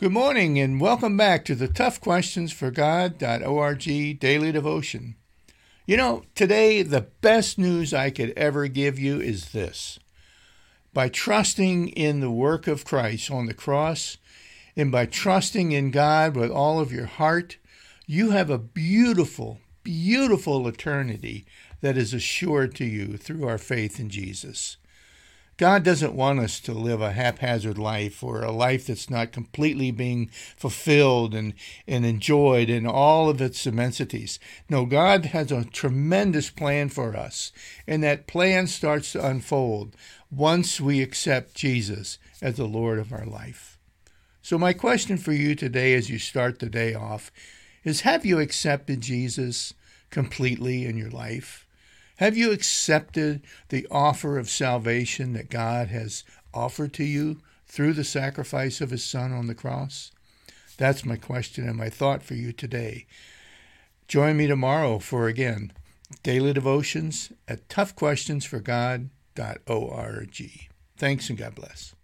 Good morning and welcome back to the Tough Questions for God.org Daily Devotion. You know, today the best news I could ever give you is this. By trusting in the work of Christ on the cross and by trusting in God with all of your heart, you have a beautiful, beautiful eternity that is assured to you through our faith in Jesus. God doesn't want us to live a haphazard life or a life that's not completely being fulfilled and enjoyed in all of its immensities. No, God has a tremendous plan for us, and that plan starts to unfold once we accept Jesus as the Lord of our life. So my question for you today as you start the day off is, have you accepted Jesus completely in your life? Have you accepted the offer of salvation that God has offered to you through the sacrifice of His Son on the cross? That's my question and my thought for you today. Join me tomorrow for, again, daily devotions at toughquestionsforgod.org. Thanks and God bless.